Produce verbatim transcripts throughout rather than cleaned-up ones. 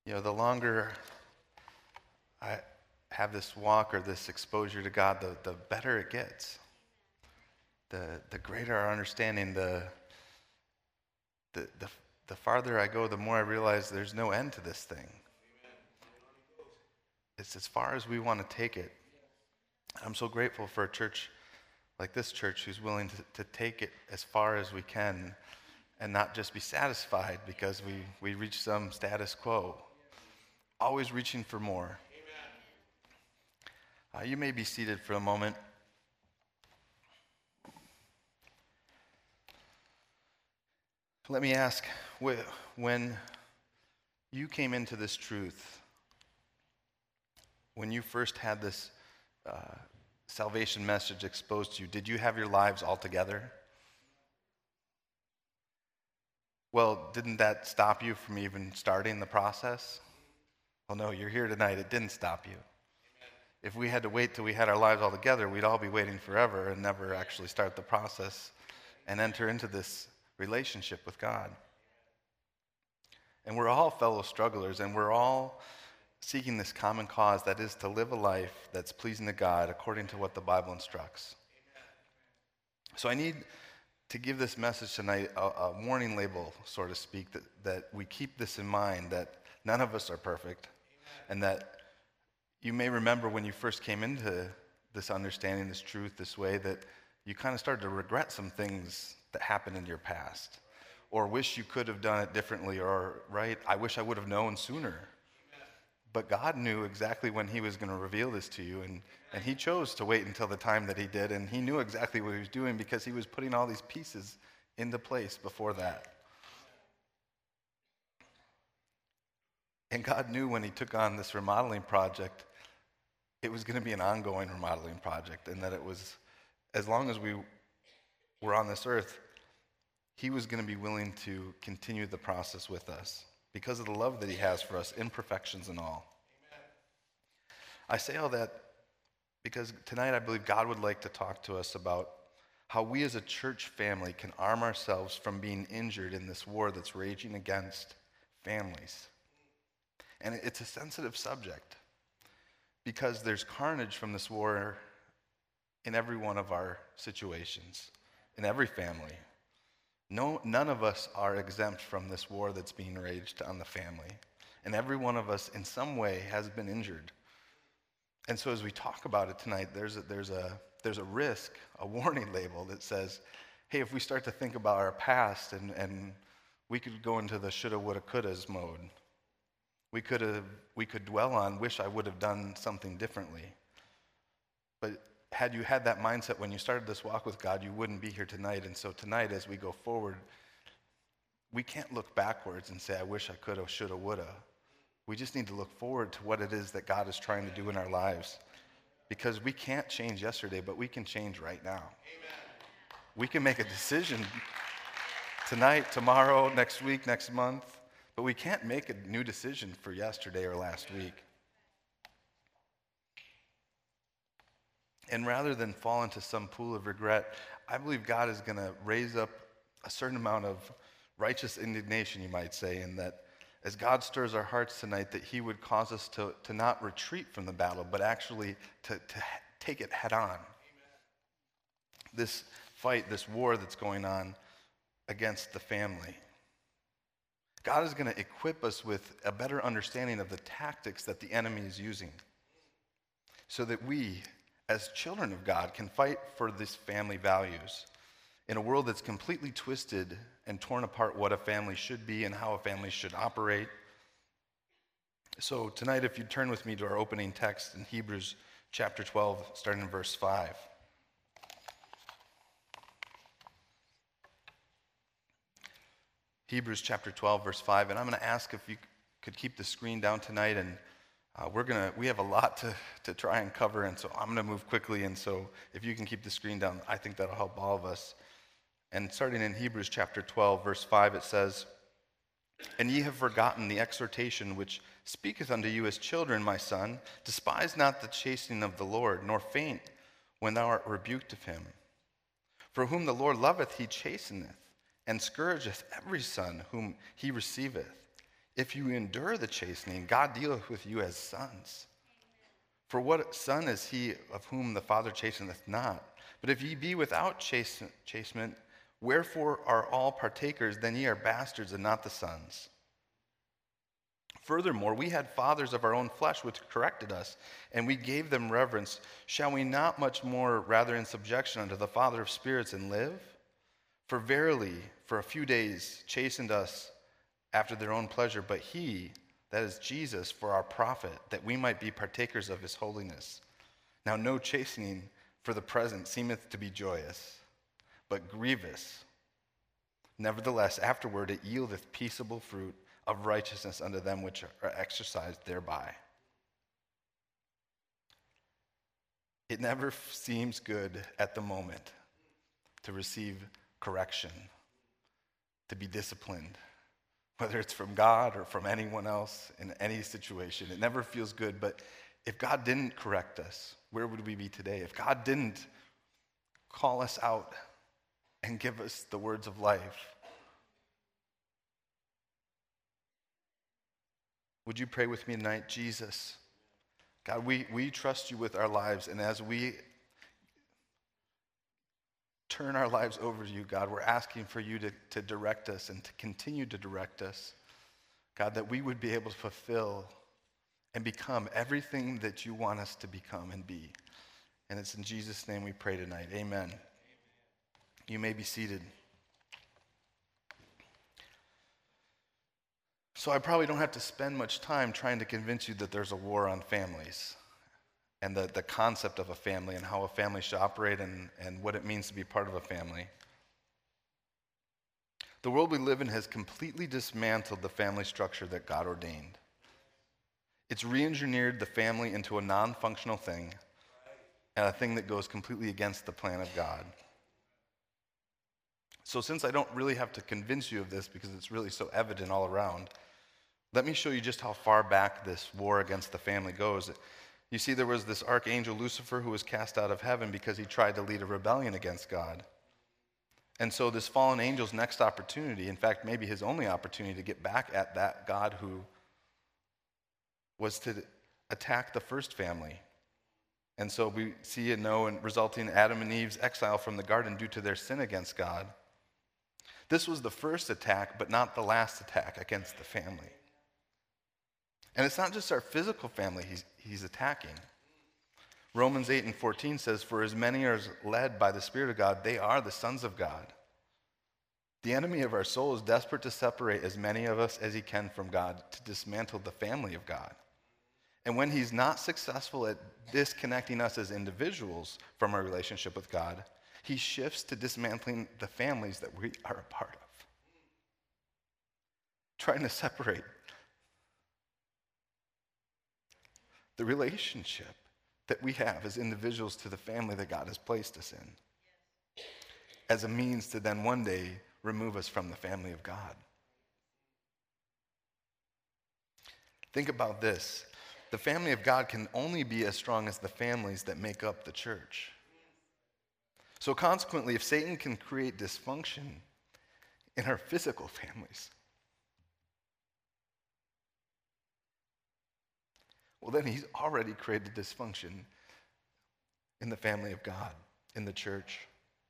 You know, the longer I have this walk or this exposure to God, the, the better it gets. The the greater our understanding, the, the the the farther I go, the more I realize there's no end to this thing. It's as far as we want to take it. I'm so grateful for a church like this church who's willing to, to take it as far as we can and not just be satisfied because we, we reach some status quo. Always reaching for more. Uh, you may be seated for a moment. Let me ask, when you came into this truth, when you first had this uh, salvation message exposed to you, did you have your lives all together? Well, didn't that stop you from even starting the process? Well, no, you're here tonight. It didn't stop you. If we had to wait till we had our lives all together, we'd all be waiting forever and never actually start the process and enter into this relationship with God. And we're all fellow strugglers, and we're all seeking this common cause, that is to live a life that's pleasing to God according to what the Bible instructs. So I need to give this message tonight a, a warning label, so to speak, that, that we keep this in mind, that none of us are perfect, and that you may remember when you first came into this understanding, this truth, this way, that you kind of started to regret some things that happened in your past, or wish you could have done it differently, or, right, I wish I would have known sooner. But God knew exactly when he was going to reveal this to you, and, and he chose to wait until the time that he did, and he knew exactly what he was doing because he was putting all these pieces into place before that. And God knew when he took on this remodeling project, it was going to be an ongoing remodeling project, and that it was, as long as we were on this earth, he was going to be willing to continue the process with us because of the love that he has for us, imperfections and all. Amen. I say all that because tonight I believe God would like to talk to us about how we as a church family can arm ourselves from being injured in this war that's raging against families. And it's a sensitive subject because there's carnage from this war in every one of our situations, in every family. No, none of us are exempt from this war that's being raged on the family. And every one of us in some way has been injured. And so as we talk about it tonight, there's a, there's a, there's a risk, a warning label that says, hey, if we start to think about our past and, and we could go into the shoulda, woulda, couldas mode. We could have, we could dwell on, wish I would have done something differently. But had you had that mindset when you started this walk with God, you wouldn't be here tonight. And so tonight, as we go forward, we can't look backwards and say, I wish I could have, should have, would have. We just need to look forward to what it is that God is trying to do in our lives. Because we can't change yesterday, but we can change right now. Amen. We can make a decision tonight, tomorrow, next week, next month, but we can't make a new decision for yesterday or last week. And rather than fall into some pool of regret, I believe God is going to raise up a certain amount of righteous indignation, you might say, and that as God stirs our hearts tonight, that he would cause us to, to not retreat from the battle, but actually to, to take it head on. Amen. This fight, this war that's going on against the family. God is going to equip us with a better understanding of the tactics that the enemy is using so that we, as children of God, can fight for these family values in a world that's completely twisted and torn apart what a family should be and how a family should operate. So tonight, if you turn with me to our opening text in Hebrews chapter twelve, starting in verse five. Hebrews chapter twelve, verse five, and I'm going to ask if you could keep the screen down tonight, and Uh, we're gonna. We have a lot to, to try and cover, and so I'm gonna move quickly. And so, if you can keep the screen down, I think that'll help all of us. And starting in Hebrews chapter twelve, verse five, it says, "And ye have forgotten the exhortation which speaketh unto you as children, my son. Despise not the chastening of the Lord, nor faint when thou art rebuked of him. For whom the Lord loveth, he chasteneth, and scourgeth every son whom he receiveth. If you endure the chastening, God dealeth with you as sons. For what son is he of whom the Father chasteneth not? But if ye be without chastisement, wherefore are all partakers? Then ye are bastards and not the sons. Furthermore, we had fathers of our own flesh which corrected us, and we gave them reverence. Shall we not much more rather in subjection unto the Father of spirits and live? For verily, for a few days chastened us after their own pleasure, but he, that is Jesus, for our profit, that we might be partakers of his holiness. Now no chastening for the present seemeth to be joyous, but grievous. Nevertheless, afterward it yieldeth peaceable fruit of righteousness unto them which are exercised thereby. It never seems good at the moment to receive correction, to be disciplined, whether it's from God or from anyone else in any situation. It never feels good, but if God didn't correct us, where would we be today? If God didn't call us out and give us the words of life, would you pray with me tonight? Jesus, God, we, we trust you with our lives, and as we turn our lives over to you, God, we're asking for you to, to direct us and to continue to direct us. God, that we would be able to fulfill and become everything that you want us to become and be. And it's in Jesus' name we pray tonight. Amen. You may be seated. So I probably don't have to spend much time trying to convince you that there's a war on families and the, the concept of a family and how a family should operate and, and what it means to be part of a family. The world we live in has completely dismantled the family structure that God ordained. It's re-engineered the family into a non-functional thing and a thing that goes completely against the plan of God. So since I don't really have to convince you of this because it's really so evident all around, let me show you just how far back this war against the family goes. You see, there was this archangel Lucifer who was cast out of heaven because he tried to lead a rebellion against God. And so this fallen angel's next opportunity, in fact, maybe his only opportunity to get back at that God who was to attack the first family. And so we see and know, and resulting in Adam and Eve's exile from the garden due to their sin against God. This was the first attack, but not the last attack against the family. And it's not just our physical family he's, he's attacking. Romans eight and fourteen says, "For as many are led by the Spirit of God, they are the sons of God." The enemy of our soul is desperate to separate as many of us as he can from God, to dismantle the family of God. And when he's not successful at disconnecting us as individuals from our relationship with God, he shifts to dismantling the families that we are a part of. Trying to separate the relationship that we have as individuals to the family that God has placed us in, as a means to then one day remove us from the family of God. Think about this. The family of God can only be as strong as the families that make up the church. So consequently, if Satan can create dysfunction in our physical families, well, then he's already created dysfunction in the family of God, in the church.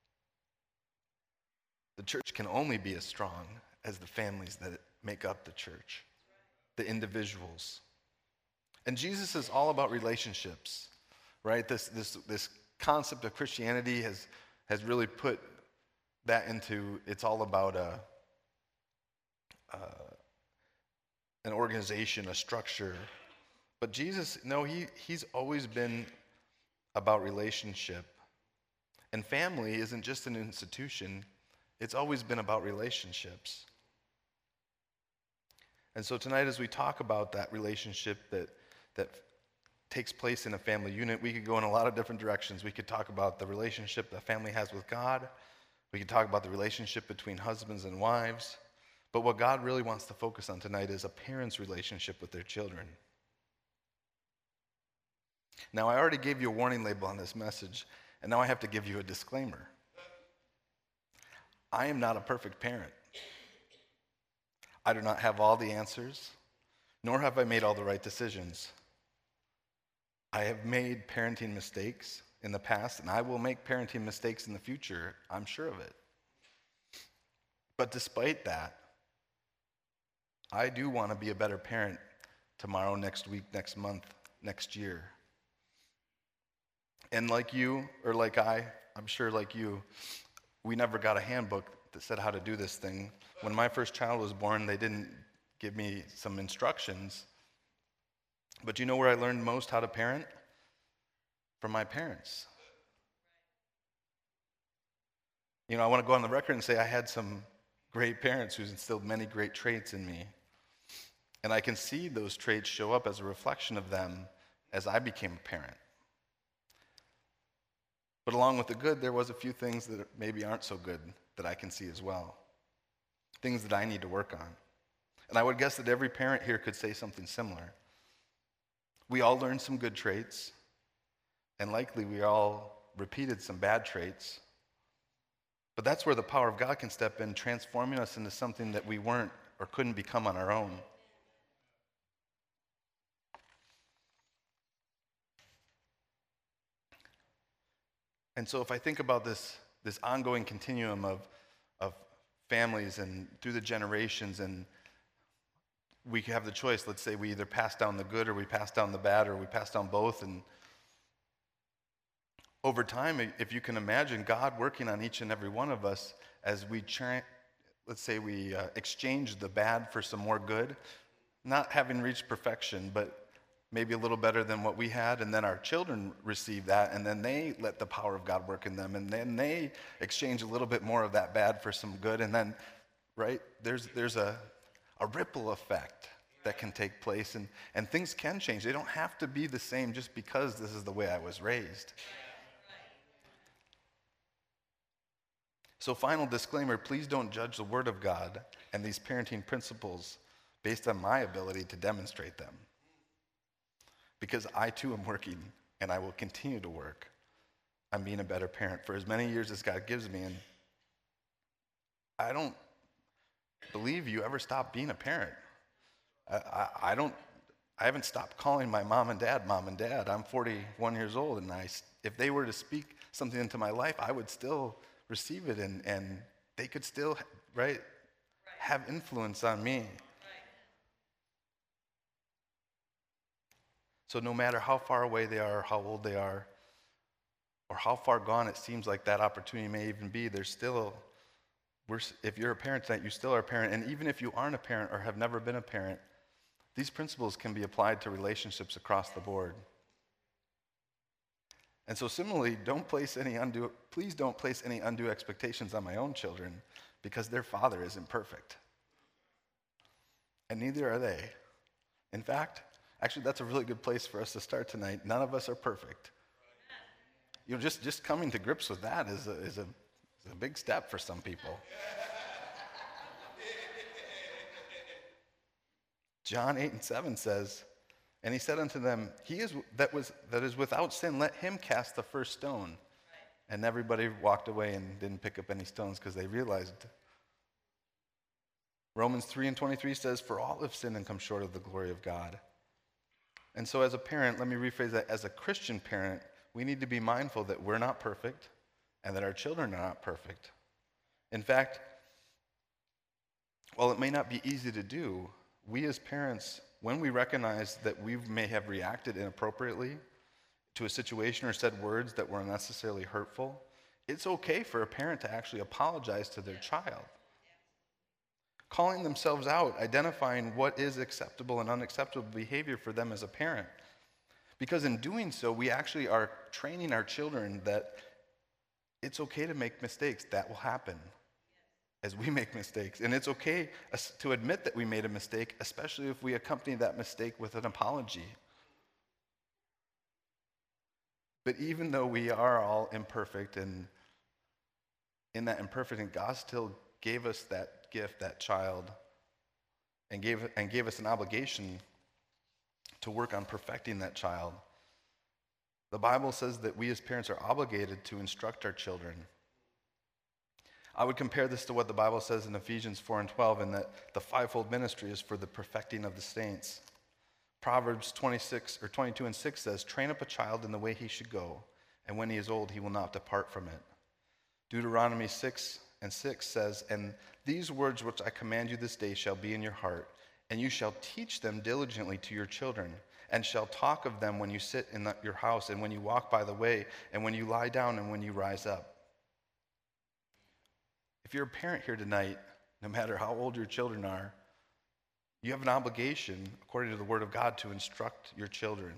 The church can only be as strong as the families that make up the church, the individuals. And Jesus is all about relationships, right? This, this, this concept of Christianity has, has really put that into, it's all about a, uh, an organization, a structure. But Jesus, no, he, he's always been about relationship. And family isn't just an institution. It's always been about relationships. And so tonight, as we talk about that relationship that, that takes place in a family unit, we could go in a lot of different directions. We could talk about the relationship the family has with God. We could talk about the relationship between husbands and wives. But what God really wants to focus on tonight is a parent's relationship with their children. Now, I already gave you a warning label on this message, and now I have to give you a disclaimer. I am not a perfect parent. I do not have all the answers, nor have I made all the right decisions. I have made parenting mistakes in the past, and I will make parenting mistakes in the future. I'm sure of it. But despite that, I do want to be a better parent tomorrow, next week, next month, next year. And like you, or like I, I'm sure like you, we never got a handbook that said how to do this thing. When my first child was born, they didn't give me some instructions. But you know where I learned most how to parent? From my parents. You know, I want to go on the record and say I had some great parents who instilled many great traits in me. And I can see those traits show up as a reflection of them as I became a parent. But along with the good, there was a few things that maybe aren't so good that I can see as well. Things that I need to work on. And I would guess that every parent here could say something similar. We all learned some good traits, and likely we all repeated some bad traits. But that's where the power of God can step in, transforming us into something that we weren't or couldn't become on our own. And so if I think about this, this ongoing continuum of, of families and through the generations, and we have the choice, let's say we either pass down the good or we pass down the bad or we pass down both. And over time, if you can imagine God working on each and every one of us as we, tra- let's say we uh, exchange the bad for some more good, not having reached perfection, but maybe a little better than what we had, and then our children receive that, and then they let the power of God work in them, and then they exchange a little bit more of that bad for some good, and then, right, there's there's a, a ripple effect that can take place, and, and things can change. They don't have to be the same just because this is the way I was raised. So final disclaimer, please don't judge the Word of God and these parenting principles based on my ability to demonstrate them. Because I too am working, and I will continue to work on being a better parent for as many years as God gives me. And I don't believe you ever stop being a parent. I, I, I don't. I haven't stopped calling my mom and dad mom and dad. I'm forty-one years old, and I, if they were to speak something into my life, I would still receive it, and, and they could still, right, have influence on me. So no matter how far away they are, or how old they are, or how far gone it seems like that opportunity may even be, there's still, we're, if you're a parent tonight, you still are a parent. And even if you aren't a parent or have never been a parent, these principles can be applied to relationships across the board. And so similarly, don't place any undue, please don't place any undue expectations on my own children, because their father isn't perfect. And neither are they. In fact, actually, that's a really good place for us to start tonight. None of us are perfect. You know, just, just coming to grips with that is a, is, a, is a big step for some people. John eight and seven says, and he said unto them, he is that was that is without sin, let him cast the first stone. And everybody walked away and didn't pick up any stones because they realized. Romans three and twenty-three says, for all have sinned and come short of the glory of God. And so as a parent, let me rephrase that. As a Christian parent, we need to be mindful that we're not perfect and that our children are not perfect. In fact, while it may not be easy to do, we as parents, when we recognize that we may have reacted inappropriately to a situation or said words that were unnecessarily hurtful, it's okay for a parent to actually apologize to their child. Calling themselves out, identifying what is acceptable and unacceptable behavior for them as a parent. Because in doing so, we actually are training our children that it's okay to make mistakes. That will happen as we make mistakes. And it's okay to admit that we made a mistake, especially if we accompany that mistake with an apology. But even though we are all imperfect, and in that imperfect, God still gave us that gift, that child, and gave and gave us an obligation to work on perfecting that child. The Bible says that we as parents are obligated to instruct our children. I would compare this to what the Bible says in Ephesians four and twelve, in that the fivefold ministry is for the perfecting of the saints. Proverbs twenty-six or twenty-two and six says, train up a child in the way he should go, and when he is old, he will not depart from it. Deuteronomy six and six says, and these words which I command you this day shall be in your heart, and you shall teach them diligently to your children, and shall talk of them when you sit in the, your house, and when you walk by the way, and when you lie down, and when you rise up. If you're a parent here tonight, no matter how old your children are, you have an obligation, according to the Word of God, to instruct your children.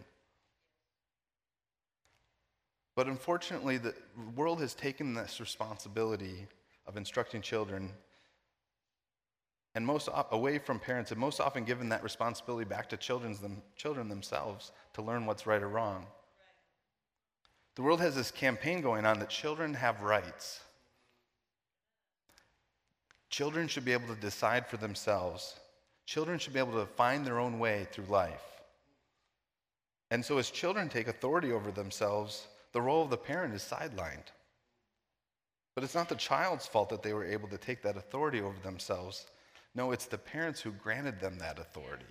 But unfortunately, the world has taken this responsibility of instructing children and most away from parents, and most often given that responsibility back to children's them, children themselves to learn what's right or wrong. The world has this campaign going on that children have rights. Children should be able to decide for themselves. Children should be able to find their own way through life. And so as children take authority over themselves, the role of the parent is sidelined. But it's not the child's fault that they were able to take that authority over themselves. No, it's the parents who granted them that authority.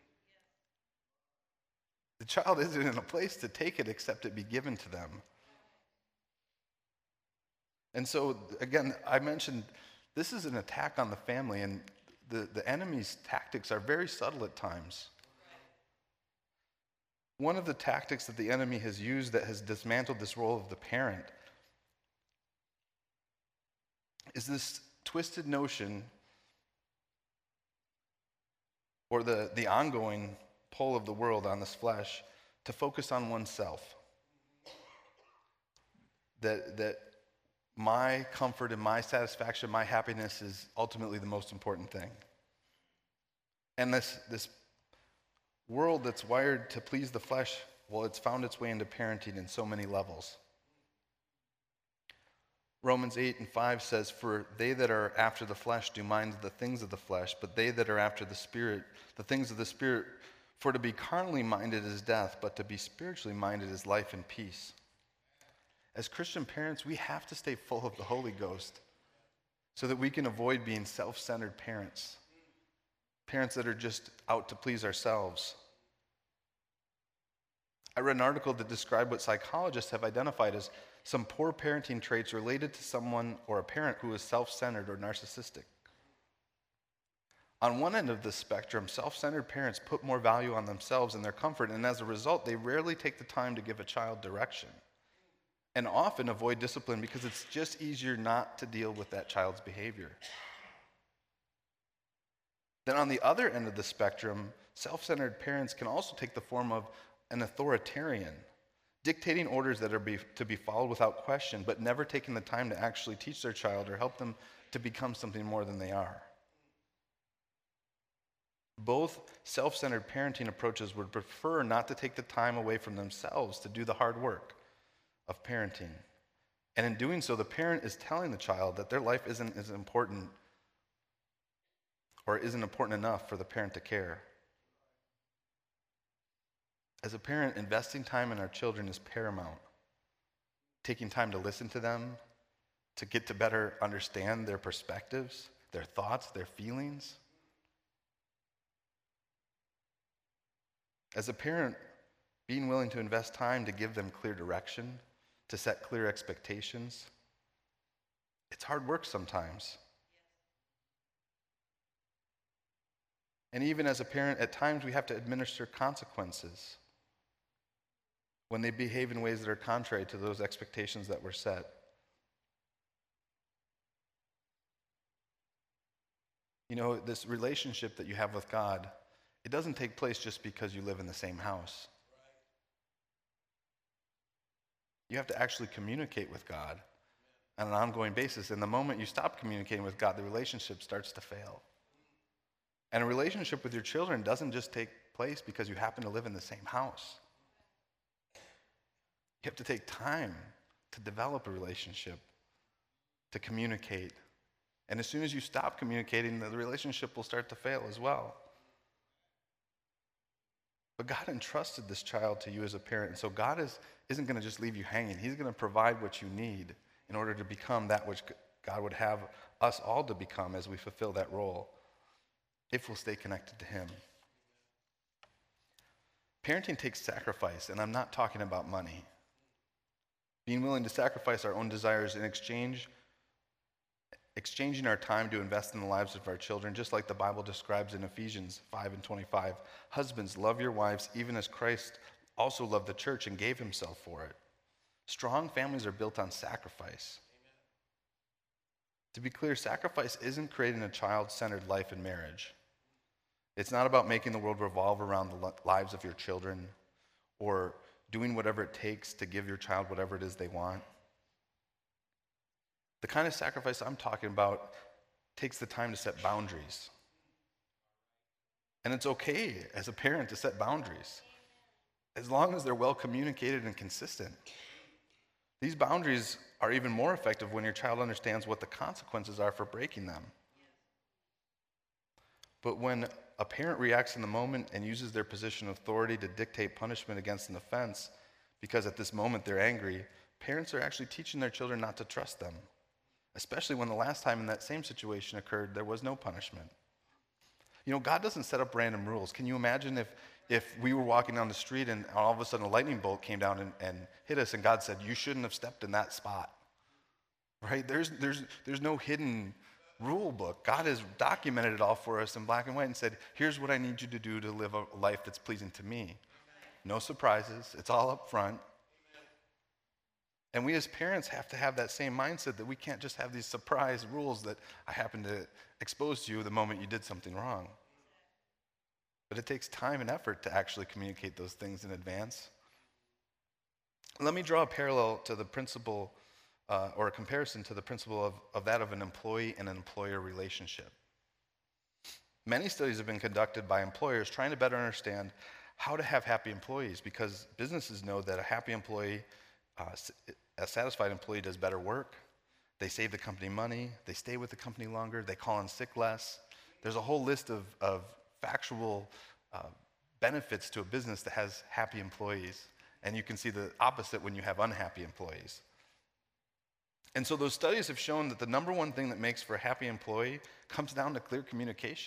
The child isn't in a place to take it except it be given to them. And so, again, I mentioned this is an attack on the family, and the, the enemy's tactics are very subtle at times. One of the tactics that the enemy has used that has dismantled this role of the parent is this twisted notion, or the, the ongoing pull of the world on this flesh, to focus on oneself. That, that my comfort and my satisfaction, my happiness is ultimately the most important thing. And this, this world that's wired to please the flesh, well, it's found its way into parenting in so many levels. Romans eight and five says, for they that are after the flesh do mind the things of the flesh, but they that are after the Spirit, the things of the Spirit. For to be carnally minded is death, but to be spiritually minded is life and peace. As Christian parents, we have to stay full of the Holy Ghost so that we can avoid being self-centered parents. Parents that are just out to please ourselves. I read an article that described what psychologists have identified as some poor parenting traits related to someone or a parent who is self-centered or narcissistic. On one end of the spectrum, self-centered parents put more value on themselves and their comfort, and as a result, they rarely take the time to give a child direction, and often avoid discipline because it's just easier not to deal with that child's behavior. Then on the other end of the spectrum, self-centered parents can also take the form of an authoritarian, dictating orders that are be, to be followed without question, but never taking the time to actually teach their child or help them to become something more than they are. Both self-centered parenting approaches would prefer not to take the time away from themselves to do the hard work of parenting. And in doing so, the parent is telling the child that their life isn't as important or isn't important enough for the parent to care. As a parent, investing time in our children is paramount. Taking time to listen to them, to get to better understand their perspectives, their thoughts, their feelings. As a parent, being willing to invest time to give them clear direction, to set clear expectations. It's hard work sometimes. And even as a parent, at times we have to administer consequences when they behave in ways that are contrary to those expectations that were set. You know, this relationship that you have with God, it doesn't take place just because you live in the same house. You have to actually communicate with God on an ongoing basis. And the moment you stop communicating with God, the relationship starts to fail. And a relationship with your children doesn't just take place because you happen to live in the same house. You have to take time to develop a relationship, to communicate. And as soon as you stop communicating, the relationship will start to fail as well. But God entrusted this child to you as a parent, and so God is, isn't going to just leave you hanging. He's going to provide what you need in order to become that which God would have us all to become as we fulfill that role, if we'll stay connected to him. Parenting takes sacrifice, and I'm not talking about money. Being willing to sacrifice our own desires in exchange, exchanging our time to invest in the lives of our children, just like the Bible describes in Ephesians five and twenty-five. Husbands, love your wives, even as Christ also loved the church and gave himself for it. Strong families are built on sacrifice. Amen. To be clear, sacrifice isn't creating a child-centered life in marriage. It's not about making the world revolve around the lives of your children or doing whatever it takes to give your child whatever it is they want. The kind of sacrifice I'm talking about takes the time to set boundaries. And it's okay as a parent to set boundaries, as long as they're well communicated and consistent. These boundaries are even more effective when your child understands what the consequences are for breaking them. But when a parent reacts in the moment and uses their position of authority to dictate punishment against an offense because at this moment they're angry, parents are actually teaching their children not to trust them, especially when the last time in that same situation occurred, there was no punishment. You know, God doesn't set up random rules. Can you imagine if, if we were walking down the street and all of a sudden a lightning bolt came down and, and hit us and God said, you shouldn't have stepped in that spot, right? There's, there's, there's no hidden rule book. God has documented it all for us in black and white and said, here's what I need you to do to live a life that's pleasing to me. No surprises. It's all up front. And we as parents have to have that same mindset that we can't just have these surprise rules that I happen to expose to you the moment you did something wrong. But it takes time and effort to actually communicate those things in advance. Let me draw a parallel to the principle uh, or a comparison to the principle of, of that of an employee and an employer relationship. Many studies have been conducted by employers trying to better understand how to have happy employees, because businesses know that a happy employee, uh, a satisfied employee does better work, they save the company money, they stay with the company longer, they call in sick less. There's a whole list of, of factual uh, benefits to a business that has happy employees, and you can see the opposite when you have unhappy employees. And so those studies have shown that the number one thing that makes for a happy employee comes down to clear communication.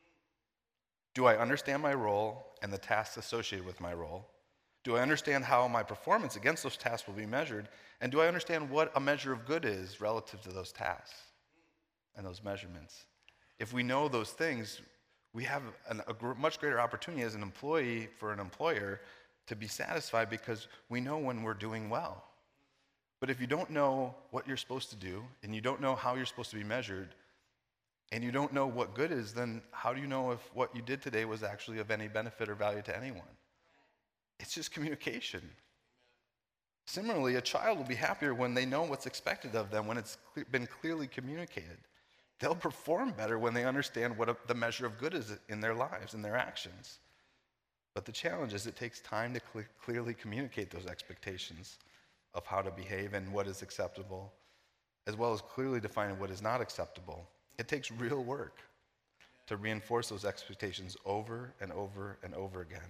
Do I understand my role and the tasks associated with my role? Do I understand how my performance against those tasks will be measured? And do I understand what a measure of good is relative to those tasks and those measurements? If we know those things, we have an, a gr- much greater opportunity as an employee for an employer to be satisfied because we know when we're doing well. But if you don't know what you're supposed to do, and you don't know how you're supposed to be measured, and you don't know what good is, then how do you know if what you did today was actually of any benefit or value to anyone? It's just communication. Similarly, a child will be happier when they know what's expected of them, when it's cle- been clearly communicated. They'll perform better when they understand what a, the measure of good is in their lives and their actions. But the challenge is it takes time to cl- clearly communicate those expectations of how to behave and what is acceptable, as well as clearly defining what is not acceptable. It takes real work to reinforce those expectations over and over and over again.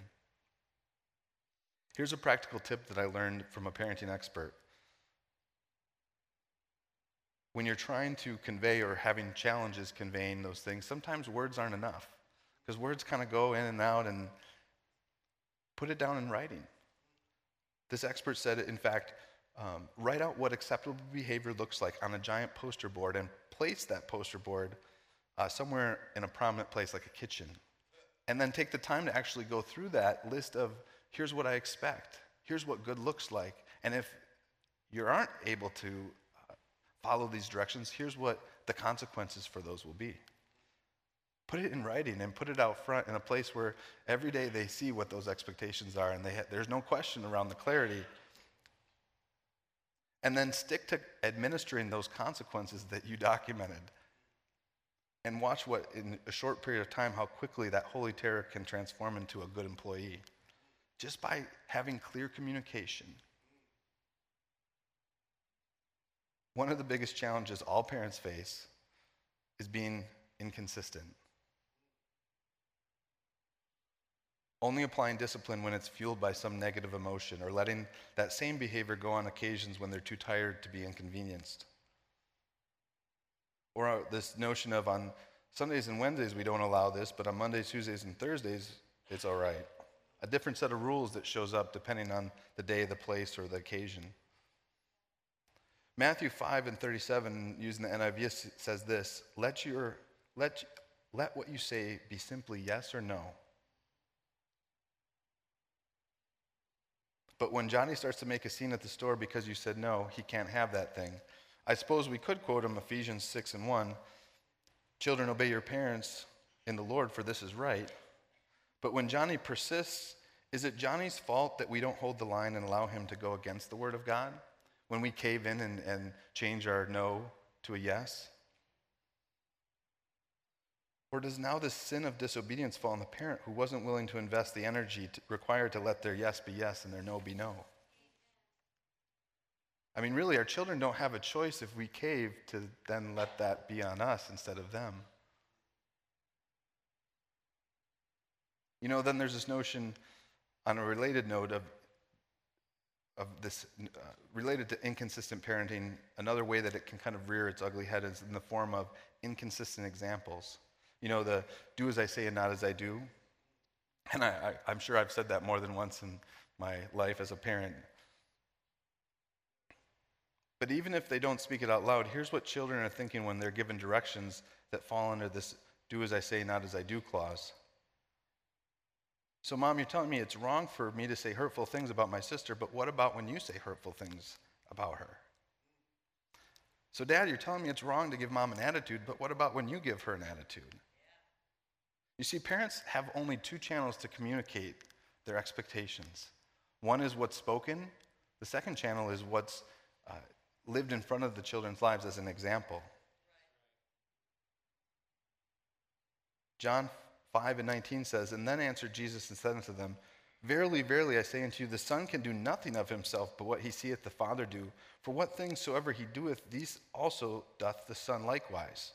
Here's a practical tip that I learned from a parenting expert. When you're trying to convey or having challenges conveying those things, sometimes words aren't enough, because words kind of go in and out, and put it down in writing. This expert said, in fact, um, write out what acceptable behavior looks like on a giant poster board and place that poster board uh, somewhere in a prominent place like a kitchen. And then take the time to actually go through that list of, here's what I expect, here's what good looks like. And if you aren't able to uh, follow these directions, here's what the consequences for those will be. Put it in writing and put it out front in a place where every day they see what those expectations are, and they ha- there's no question around the clarity. And then stick to administering those consequences that you documented. And watch what, in a short period of time, how quickly that holy terror can transform into a good employee. Just by having clear communication. One of the biggest challenges all parents face is being inconsistent. Only applying discipline when it's fueled by some negative emotion, or letting that same behavior go on occasions when they're too tired to be inconvenienced. Or uh, this notion of on Sundays and Wednesdays we don't allow this, but on Mondays, Tuesdays, and Thursdays it's all right. A different set of rules that shows up depending on the day, the place, or the occasion. Matthew five and thirty-seven, using the N I V, says this: Let your let let what you say be simply yes or no. But when Johnny starts to make a scene at the store because you said no, he can't have that thing. I suppose we could quote him Ephesians six and one. Children, obey your parents in the Lord, for this is right. But when Johnny persists, is it Johnny's fault that we don't hold the line and allow him to go against the word of God? When we cave in and, and change our no to a yes? Or does now this sin of disobedience fall on the parent who wasn't willing to invest the energy to, required to let their yes be yes and their no be no? I mean, really, our children don't have a choice if we cave to then let that be on us instead of them. You know, then there's this notion on a related note of of this, uh, related to inconsistent parenting. Another way that it can kind of rear its ugly head is in the form of inconsistent examples. You know, the do as I say and not as I do. And I, I, I'm sure I've said that more than once in my life as a parent. But even if they don't speak it out loud, here's what children are thinking when they're given directions that fall under this do as I say, not as I do clause. So, Mom, you're telling me it's wrong for me to say hurtful things about my sister, but what about when you say hurtful things about her? So, Dad, you're telling me it's wrong to give Mom an attitude, but what about when you give her an attitude? You see, parents have only two channels to communicate their expectations. One is what's spoken. The second channel is what's uh, lived in front of the children's lives as an example. John five and nineteen says, And then answered Jesus and said unto them, Verily, verily, I say unto you, the Son can do nothing of himself but what he seeth the Father do. For what things soever he doeth, these also doth the Son likewise.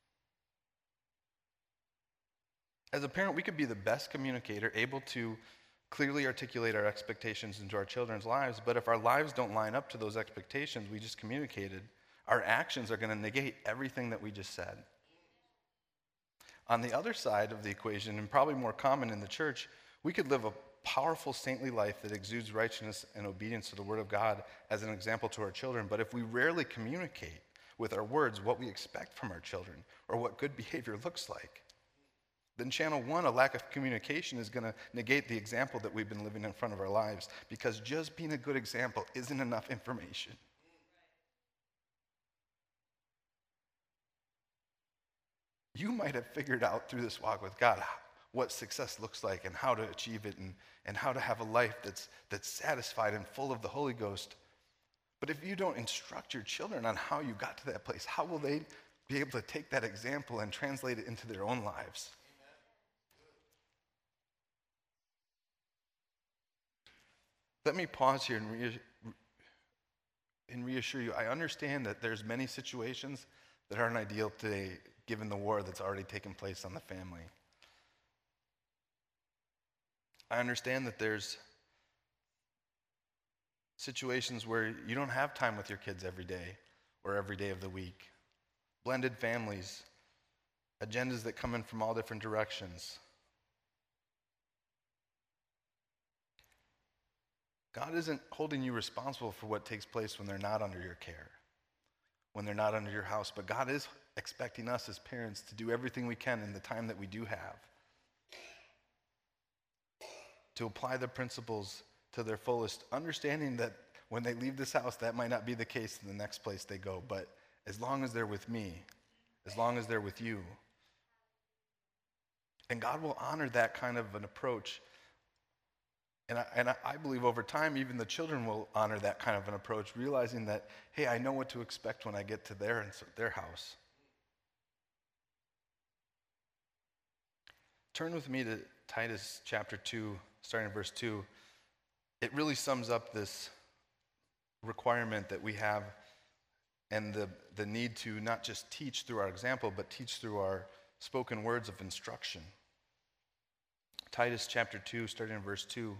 As a parent, we could be the best communicator, able to clearly articulate our expectations into our children's lives, but if our lives don't line up to those expectations we just communicated, our actions are going to negate everything that we just said. On the other side of the equation, and probably more common in the church, we could live a powerful saintly life that exudes righteousness and obedience to the Word of God as an example to our children, but if we rarely communicate with our words what we expect from our children or what good behavior looks like, then channel one, a lack of communication, is going to negate the example that we've been living in front of our lives, because just being a good example isn't enough information. You might have figured out through this walk with God what success looks like and how to achieve it and, and how to have a life that's, that's satisfied and full of the Holy Ghost. But if you don't instruct your children on how you got to that place, how will they be able to take that example and translate it into their own lives? Let me pause here and, re- and reassure you, I understand that there's many situations that aren't ideal today, given the war that's already taken place on the family. I understand that there's situations where you don't have time with your kids every day or every day of the week. Blended families, agendas that come in from all different directions. God isn't holding you responsible for what takes place when they're not under your care, when they're not under your house, but God is expecting us as parents to do everything we can in the time that we do have to apply the principles to their fullest, understanding that when they leave this house, that might not be the case in the next place they go, but as long as they're with me, as long as they're with you. And God will honor that kind of an approach. And I, and I believe over time, even the children will honor that kind of an approach, realizing that, hey, I know what to expect when I get to their, their house. Turn with me to Titus chapter two, starting in verse two. It really sums up this requirement that we have and the, the need to not just teach through our example, but teach through our spoken words of instruction. Titus chapter two, starting in verse two.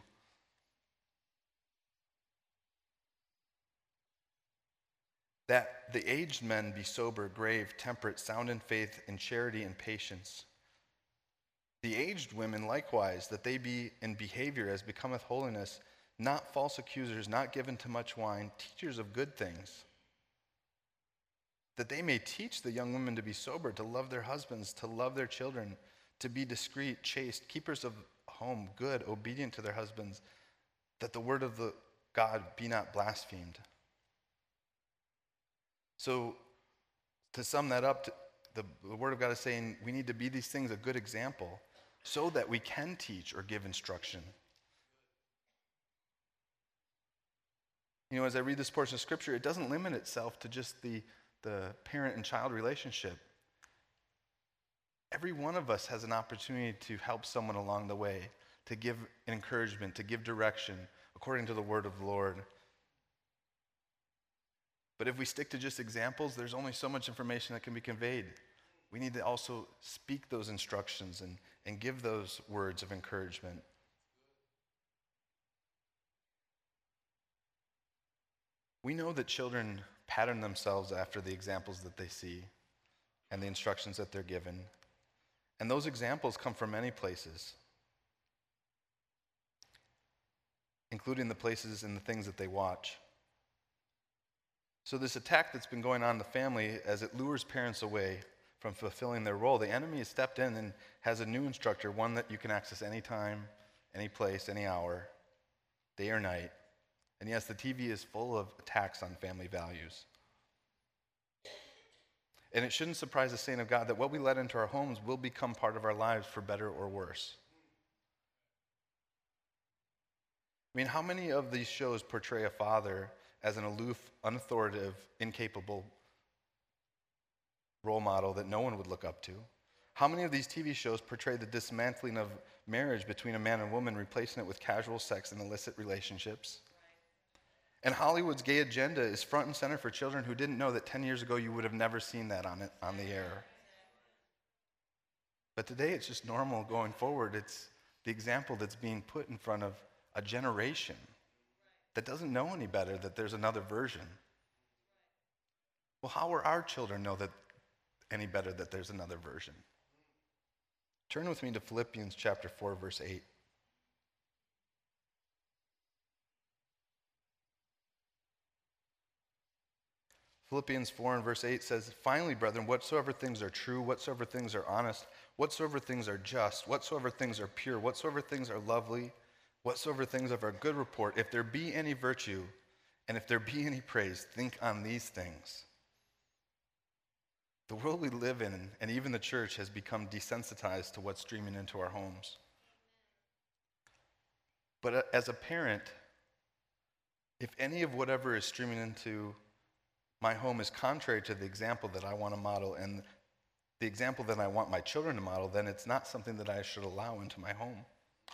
that the aged men be sober, grave, temperate, sound in faith, in charity, and patience. The aged women likewise, that they be in behavior as becometh holiness, not false accusers, not given to much wine, teachers of good things, that they may teach the young women to be sober, to love their husbands, to love their children, to be discreet, chaste, keepers of home, good, obedient to their husbands, that the word of the God be not blasphemed. So, to sum that up, the, the word of God is saying we need to be these things a good example so that we can teach or give instruction. You know, as I read this portion of Scripture, it doesn't limit itself to just the, the parent and child relationship. Every one of us has an opportunity to help someone along the way, to give encouragement, to give direction according to the word of the Lord. But if we stick to just examples, there's only so much information that can be conveyed. We need to also speak those instructions and, and give those words of encouragement. We know that children pattern themselves after the examples that they see and the instructions that they're given. And those examples come from many places, including the places and the things that they watch. So this attack that's been going on in the family, as it lures parents away from fulfilling their role, the enemy has stepped in and has a new instructor, one that you can access anytime, any place, any hour, day or night. And yes, the T V is full of attacks on family values. And it shouldn't surprise the saint of God that what we let into our homes will become part of our lives for better or worse. I mean, how many of these shows portray a father as an aloof, unauthoritative, incapable role model that no one would look up to? How many of these T V shows portray the dismantling of marriage between a man and woman, replacing it with casual sex and illicit relationships? And Hollywood's gay agenda is front and center for children who didn't know that ten years ago you would have never seen that on it, on the air. But today it's just normal going forward. It's the example that's being put in front of a generation that doesn't know any better, that there's another version. Well, how will our children know that any better that there's another version? Turn with me to Philippians chapter four, verse eight. Philippians four and verse eight says, "Finally, brethren, whatsoever things are true, whatsoever things are honest, whatsoever things are just, whatsoever things are pure, whatsoever things are lovely, whatsoever things of a good report, if there be any virtue, and if there be any praise, think on these things." The world we live in, and even the church, has become desensitized to what's streaming into our homes. But as a parent, if any of whatever is streaming into my home is contrary to the example that I want to model and the example that I want my children to model, then it's not something that I should allow into my home.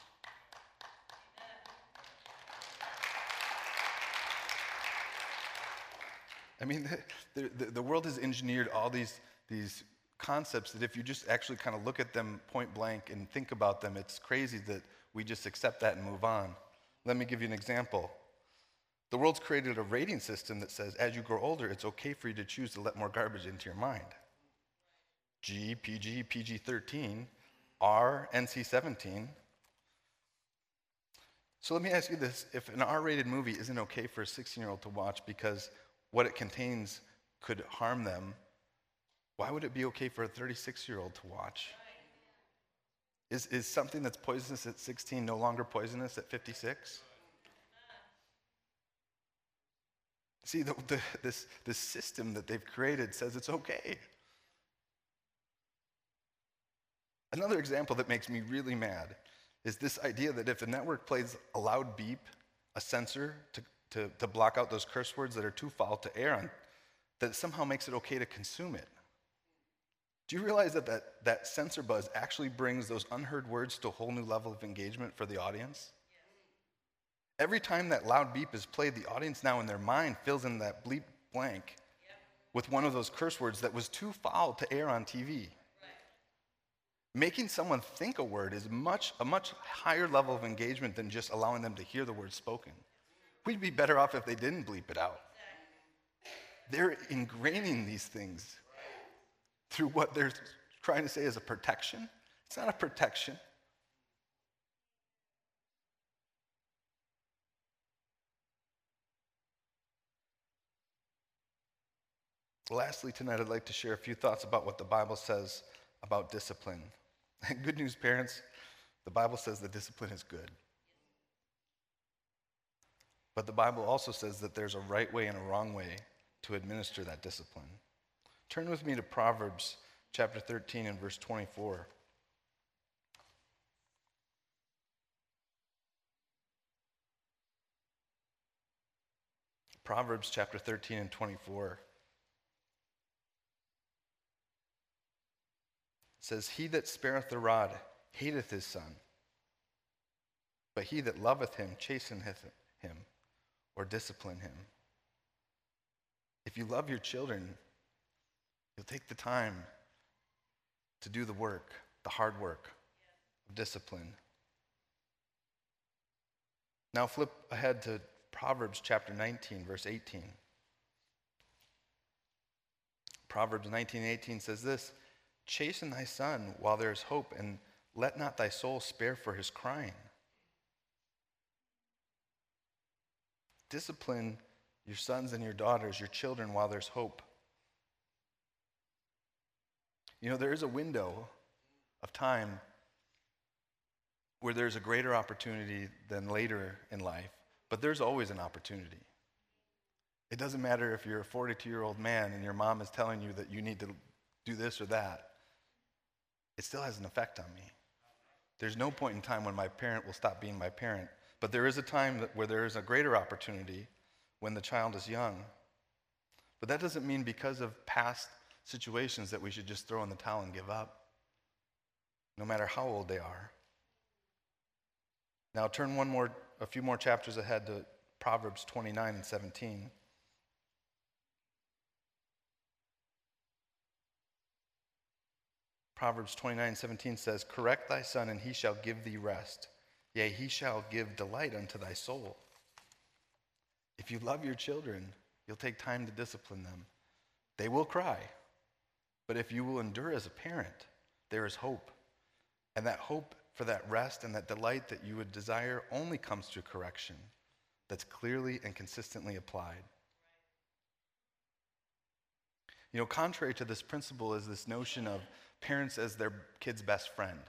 I mean, the, the, the world has engineered all these, these concepts that if you just actually kind of look at them point blank and think about them, it's crazy that we just accept that and move on. Let me give you an example. The world's created a rating system that says as you grow older, it's okay for you to choose to let more garbage into your mind. G, P G, P G thirteen, R, N C seventeen. So let me ask you this. If an R-rated movie isn't okay for a sixteen-year-old to watch because what it contains could harm them, why would it be okay for a thirty-six-year-old to watch? Is, is something that's poisonous at sixteen no longer poisonous at fifty-six? See, the, the, this, this system that they've created says it's okay. Another example that makes me really mad is this idea that if the network plays a loud beep, a sensor to, to, to block out those curse words that are too foul to air on, that it somehow makes it okay to consume it. Do you realize that, that that sensor buzz actually brings those unheard words to a whole new level of engagement for the audience? Every time that loud beep is played, the audience now in their mind fills in that bleep blank with one of those curse words that was too foul to air on T V. Making someone think a word is much a much higher level of engagement than just allowing them to hear the word spoken. We'd be better off if they didn't bleep it out. They're ingraining these things through what they're trying to say is a protection. It's not a protection. Lastly, tonight I'd like to share a few thoughts about what the Bible says about discipline. Good news, parents, the Bible says that discipline is good. But the Bible also says that there's a right way and a wrong way to administer that discipline. Turn with me to Proverbs chapter thirteen and verse twenty-four. Proverbs chapter thirteen and twenty-four. It says, "He that spareth the rod hateth his son, but he that loveth him chasteneth him," or discipline him. If you love your children, you'll take the time to do the work, the hard work of discipline. Now flip ahead to Proverbs chapter nineteen, verse eighteen. Proverbs nineteen eighteen says this, "Chasten thy son while there is hope, and let not thy soul spare for his crying." Discipline your sons and your daughters, your children, while there's hope. You know, there is a window of time where there's a greater opportunity than later in life, but there's always an opportunity. It doesn't matter if you're a forty-two-year-old man and your mom is telling you that you need to do this or that. It still has an effect on me. There's no point in time when my parent will stop being my parent, but there is a time that, where there is a greater opportunity when the child is young. But that doesn't mean because of past situations that we should just throw in the towel and give up, no matter how old they are. Now turn one more, a few more chapters ahead to Proverbs twenty-nine and seventeen. Proverbs twenty-nine seventeen says, "Correct thy son, and he shall give thee rest. Yea, he shall give delight unto thy soul." If you love your children, you'll take time to discipline them. They will cry, but if you will endure as a parent, there is hope. And that hope for that rest and that delight that you would desire only comes through correction that's clearly and consistently applied. You know, contrary to this principle is this notion of parents as their kid's best friend.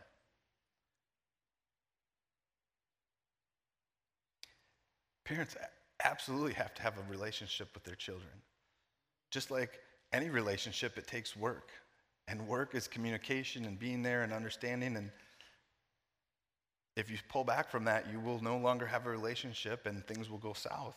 Parents absolutely have to have a relationship with their children. Just like any relationship, it takes work. And work is communication and being there and understanding. And if you pull back from that, you will no longer have a relationship and things will go south.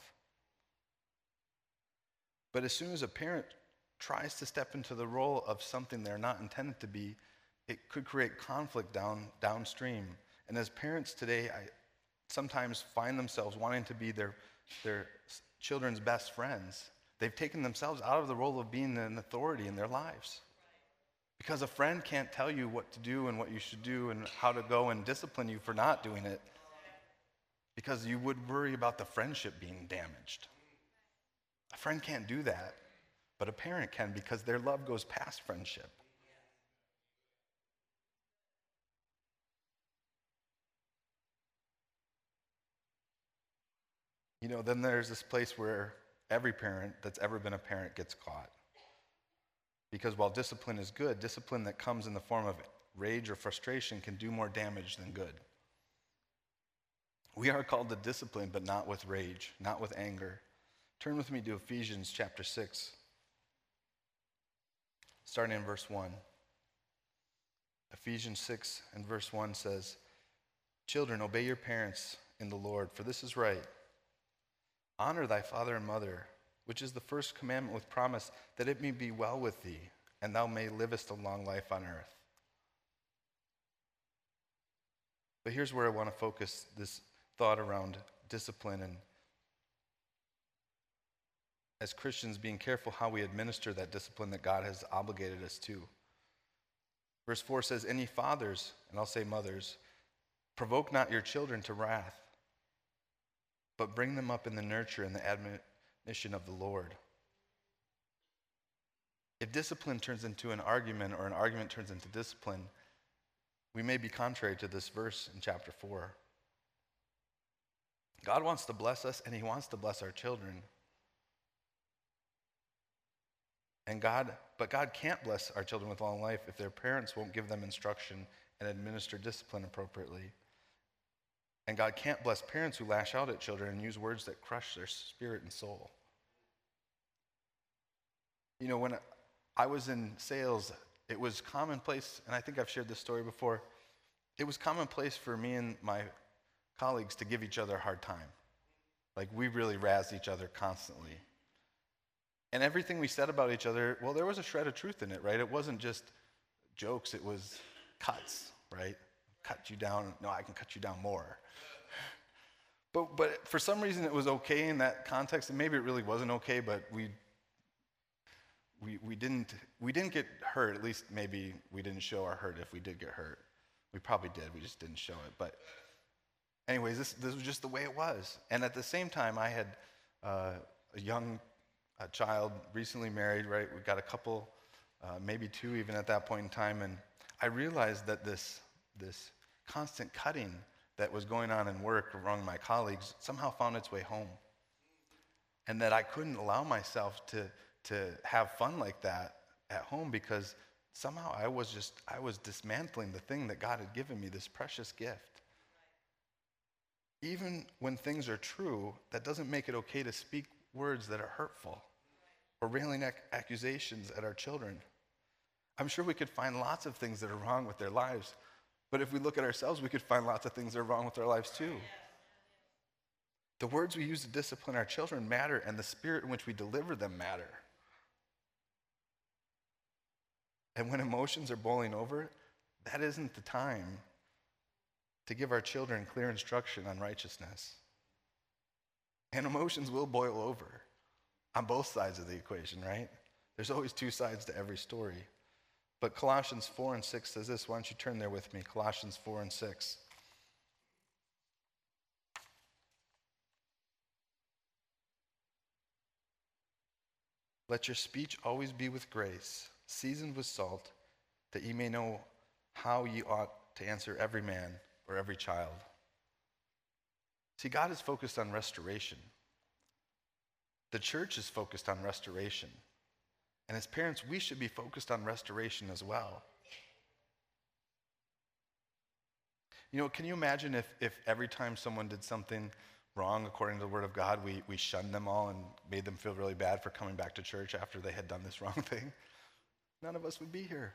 But as soon as a parent tries to step into the role of something they're not intended to be, it could create conflict down downstream. And as parents today, I sometimes find themselves wanting to be their, their children's best friends. They've taken themselves out of the role of being an authority in their lives. Because a friend can't tell you what to do and what you should do and how to go and discipline you for not doing it, because you would worry about the friendship being damaged. A friend can't do that, but a parent can, because their love goes past friendship. You know, then there's this place where every parent that's ever been a parent gets caught. Because while discipline is good, discipline that comes in the form of rage or frustration can do more damage than good. We are called to discipline, but not with rage, not with anger. Turn with me to Ephesians chapter six, starting in verse one. Ephesians six and verse one says, "Children, obey your parents in the Lord, for this is right. Honor thy father and mother, which is the first commandment with promise, that it may be well with thee, and thou may livest a long life on earth." But here's where I want to focus this thought around discipline, and as Christians, being careful how we administer that discipline that God has obligated us to. Verse four says, "Any fathers," and I'll say mothers, "provoke not your children to wrath, but bring them up in the nurture and the admonition of the Lord." If discipline turns into an argument or an argument turns into discipline, we may be contrary to this verse in chapter four. God wants to bless us, and he wants to bless our children. And God, but God can't bless our children with long life if their parents won't give them instruction and administer discipline appropriately. And God can't bless parents who lash out at children and use words that crush their spirit and soul. You know, when I was in sales, it was commonplace, and I think I've shared this story before, it was commonplace for me and my colleagues to give each other a hard time. Like, we really razzed each other constantly. And everything we said about each other, well, there was a shred of truth in it, right? It wasn't just jokes, it was cuts, right? Cut you down. No, I can cut you down more. But but for some reason it was okay in that context, and maybe it really wasn't okay, but we we we didn't we didn't get hurt. At least maybe we didn't show our hurt if we did get hurt. We probably did, we just didn't show it. But anyways, this this was just the way it was. And at the same time, I had uh, a young a child, recently married, right? We got a couple, uh, maybe two even at that point in time, and I realized that this this constant cutting that was going on in work among my colleagues somehow found its way home, and that I couldn't allow myself to to have fun like that at home because somehow I was just I was dismantling the thing that God had given me, this precious gift. Even when things are true, that doesn't make it okay to speak words that are hurtful or railing ac- accusations at our children. I'm sure we could find lots of things that are wrong with their lives, but if we look at ourselves, we could find lots of things that are wrong with our lives too. The words we use to discipline our children matter, and the spirit in which we deliver them matter. And when emotions are boiling over, that isn't the time to give our children clear instruction on righteousness. And emotions will boil over on both sides of the equation, right? There's always two sides to every story. But Colossians four and six says this. Why don't you turn there with me? Colossians four and six. Let your speech always be with grace, seasoned with salt, that ye may know how ye ought to answer every man or every child. See, God is focused on restoration. The church is focused on restoration. And as parents, we should be focused on restoration as well. You know, can you imagine if, if every time someone did something wrong according to the Word of God, we, we shunned them all and made them feel really bad for coming back to church after they had done this wrong thing? None of us would be here.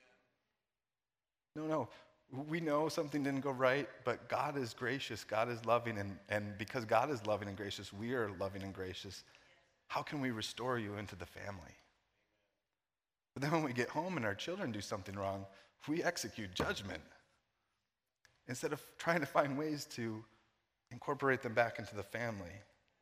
No, no. We know something didn't go right, but God is gracious, God is loving, and, and because God is loving and gracious, we are loving and gracious. How can we restore you into the family? But then when we get home and our children do something wrong, we execute judgment instead of trying to find ways to incorporate them back into the family.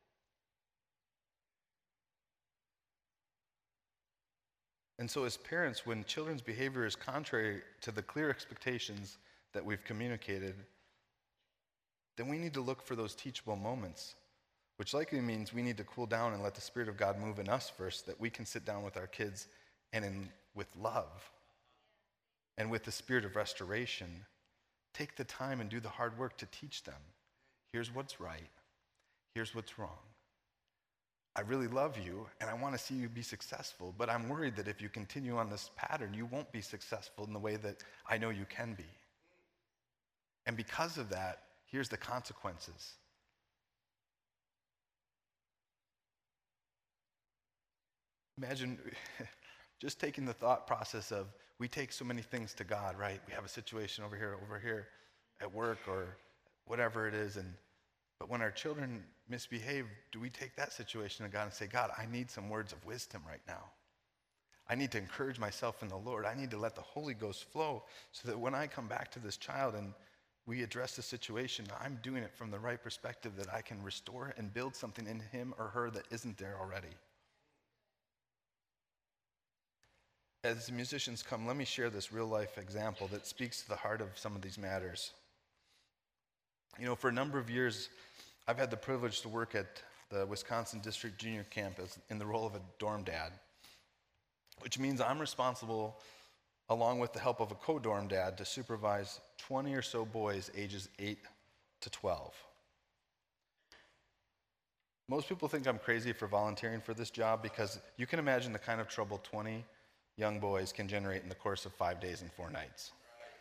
And so as parents, when children's behavior is contrary to the clear expectations that we've communicated, then we need to look for those teachable moments, which likely means we need to cool down and let the Spirit of God move in us first, that we can sit down with our kids and in, with love and with the spirit of restoration, take the time and do the hard work to teach them. Here's what's right. Here's what's wrong. I really love you, and I want to see you be successful, but I'm worried that if you continue on this pattern, you won't be successful in the way that I know you can be. And because of that, here's the consequences. Imagine just taking the thought process of, we take so many things to God, right? We have a situation over here, over here, at work, or whatever it is, and but when our children misbehave, do we take that situation to God and say, God, I need some words of wisdom right now. I need to encourage myself in the Lord. I need to let the Holy Ghost flow so that when I come back to this child and we address the situation, I'm doing it from the right perspective, that I can restore and build something in him or her that isn't there already. As the musicians come, let me share this real life example that speaks to the heart of some of these matters. You know, for a number of years, I've had the privilege to work at the Wisconsin District Junior Camp as, in the role of a dorm dad. which means I'm responsible, along with the help of a co-dorm dad, to supervise twenty or so boys ages eight to twelve. Most people think I'm crazy for volunteering for this job because you can imagine the kind of trouble twenty young boys can generate in the course of five days and four nights.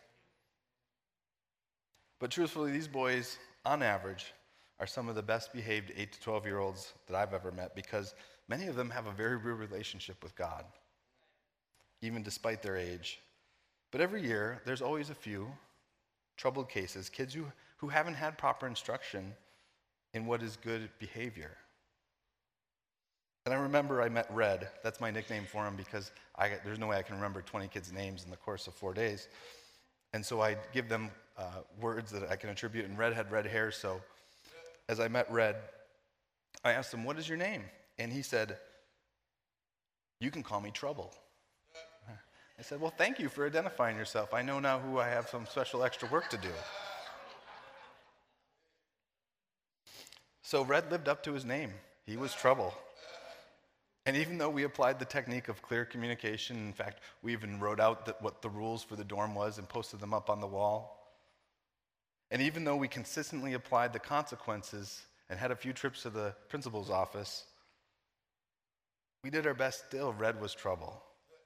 But truthfully, these boys, on average, are some of the best behaved eight to twelve year olds that I've ever met because many of them have a very real relationship with God, even despite their age. But every year, there's always a few troubled cases, kids who, who haven't had proper instruction in what is good behavior. And I remember I met Red. That's my nickname for him because I, there's no way I can remember twenty kids' names in the course of four days. And so I give them uh, words that I can attribute, and Red had red hair, so as I met Red, I asked him, "What is your name?" And he said, "You can call me Trouble." I said, "Well, thank you for identifying yourself. I know now who I have some special extra work to do." So Red lived up to his name. He was Trouble. And even though we applied the technique of clear communication, in fact, we even wrote out that what the rules for the dorm was and posted them up on the wall. And even though we consistently applied the consequences and had a few trips to the principal's office, we did our best still. Red was Trouble.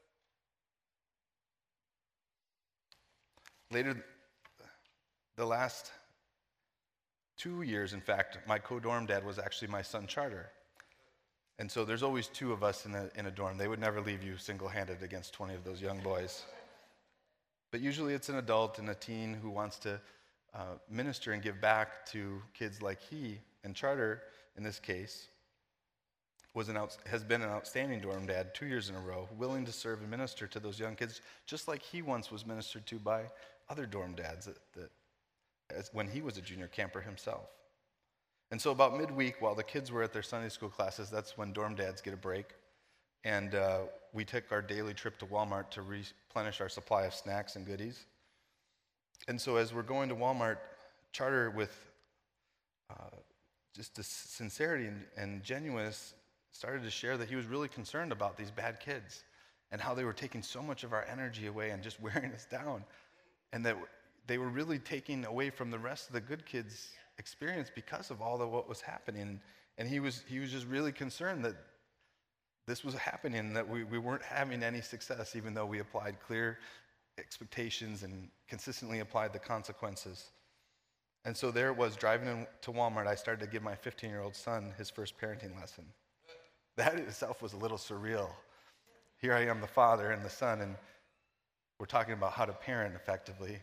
Later, the last two years, in fact, my co-dorm dad was actually my son Charter. And so there's always two of us in a, in a dorm. They would never leave you single-handed against twenty of those young boys. But usually it's an adult and a teen who wants to uh, minister and give back to kids like he. And Charter, in this case, was an out, has been an outstanding dorm dad two years in a row, willing to serve and minister to those young kids, just like he once was ministered to by other dorm dads that, that as, when he was a junior camper himself. And so about midweek, while the kids were at their Sunday school classes, that's when dorm dads get a break. And uh, we took our daily trip to Walmart to replenish our supply of snacks and goodies. And so as we're going to Walmart, Charter, with uh, just the sincerity and, and genuineness, started to share that he was really concerned about these bad kids and how they were taking so much of our energy away and just wearing us down. And that they were really taking away from the rest of the good kids' experience because of all of what was happening. And he was he was just really concerned that this was happening, that we, we weren't having any success, even though we applied clear expectations and consistently applied the consequences. And so there it was, driving in to Walmart, I started to give my fifteen-year-old son his first parenting lesson. That in itself was a little surreal. Here I am, the father and the son, and we're talking about how to parent effectively.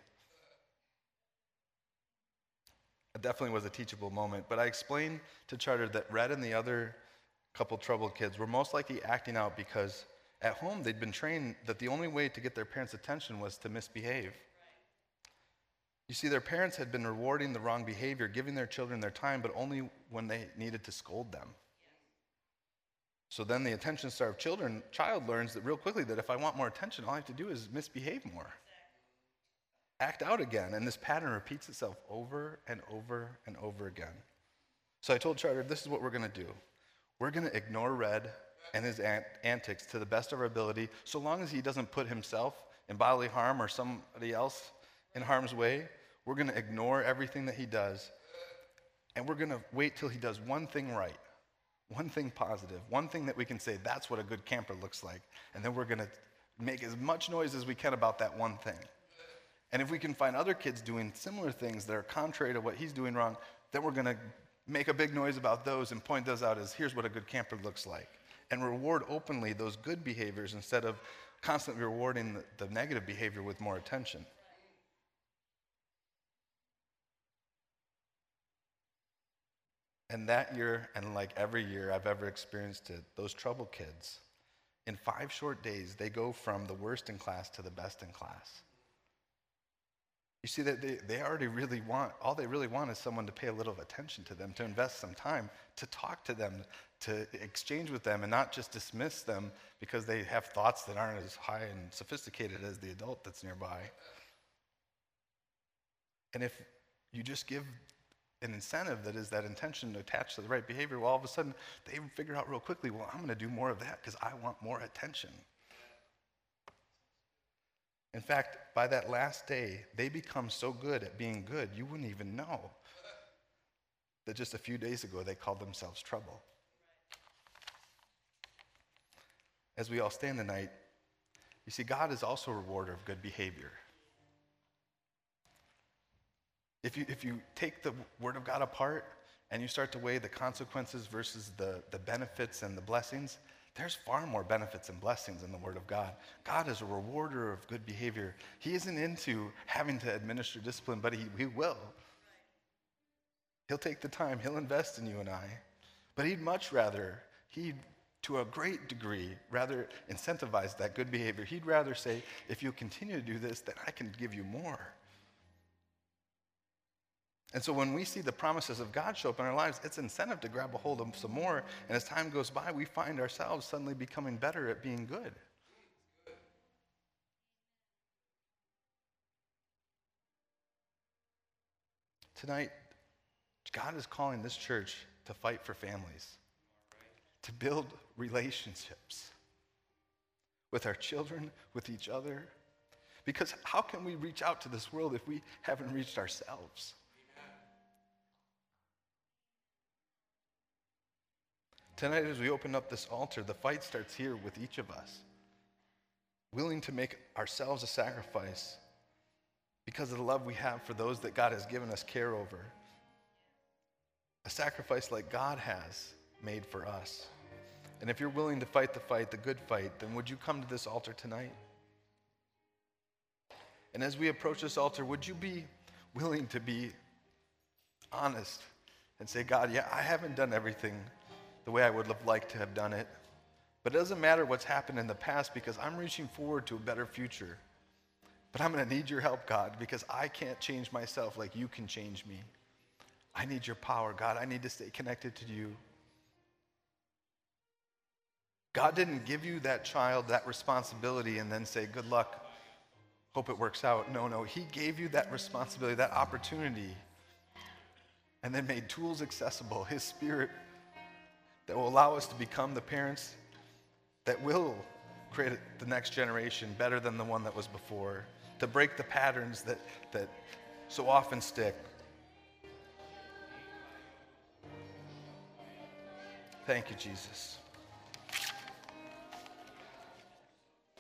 It definitely was a teachable moment, but I explained to Charter that Red and the other couple troubled kids were most likely acting out because at home they'd been trained that the only way to get their parents' attention was to misbehave. You see, their parents had been rewarding the wrong behavior, giving their children their time, but only when they needed to scold them. So then the attention-starved children, child learns that real quickly that if I want more attention, all I have to do is misbehave more. Act out again, and this pattern repeats itself over and over and over again. So I told Charter, this is what we're going to do. We're going to ignore Red and his ant- antics to the best of our ability, so long as he doesn't put himself in bodily harm or somebody else in harm's way. We're going to ignore everything that he does, and we're going to wait till he does one thing right, one thing positive, one thing that we can say, that's what a good camper looks like, and then we're going to make as much noise as we can about that one thing. And if we can find other kids doing similar things that are contrary to what he's doing wrong, then we're going to make a big noise about those and point those out as, here's what a good camper looks like. And reward openly those good behaviors instead of constantly rewarding the, the negative behavior with more attention. And that year, and like every year I've ever experienced it, those troubled kids, in five short days, they go from the worst in class to the best in class. You see that they, they already really want, all they really want is someone to pay a little attention to them, to invest some time, to talk to them, to exchange with them, and not just dismiss them because they have thoughts that aren't as high and sophisticated as the adult that's nearby. And if you just give an incentive that is that intention attached to the right behavior, well, all of a sudden they figure out real quickly, well, I'm going to do more of that because I want more attention. In fact, by that last day, they become so good at being good, you wouldn't even know that just a few days ago they called themselves trouble. As we all stand tonight, you see, God is also a rewarder of good behavior. If you, if you take the Word of God apart and you start to weigh the consequences versus the, the benefits and the blessings, there's far more benefits and blessings in the Word of God. God is a rewarder of good behavior. He isn't into having to administer discipline, but he, he will. He'll take the time. He'll invest in you and I. But he'd much rather, he'd, to a great degree, rather incentivize that good behavior. He'd rather say, if you continue to do this, then I can give you more. And so when we see the promises of God show up in our lives, it's incentive to grab a hold of some more. And as time goes by, we find ourselves suddenly becoming better at being good. Tonight, God is calling this church to fight for families, to build relationships with our children, with each other. Because how can we reach out to this world if we haven't reached ourselves? Tonight, as we open up this altar, the fight starts here with each of us, willing to make ourselves a sacrifice because of the love we have for those that God has given us care over. A sacrifice like God has made for us. And if you're willing to fight the fight, the good fight, then would you come to this altar tonight? And as we approach this altar, would you be willing to be honest and say, God, yeah, I haven't done everything the way I would have liked to have done it. But it doesn't matter what's happened in the past because I'm reaching forward to a better future. But I'm going to need your help, God, because I can't change myself like you can change me. I need your power, God. I need to stay connected to you. God didn't give you that child that responsibility and then say, good luck, hope it works out. No, no, he gave you that responsibility, that opportunity, and then made tools accessible, his Spirit, that will allow us to become the parents that will create the next generation better than the one that was before, to break the patterns that, that so often stick. Thank you, Jesus.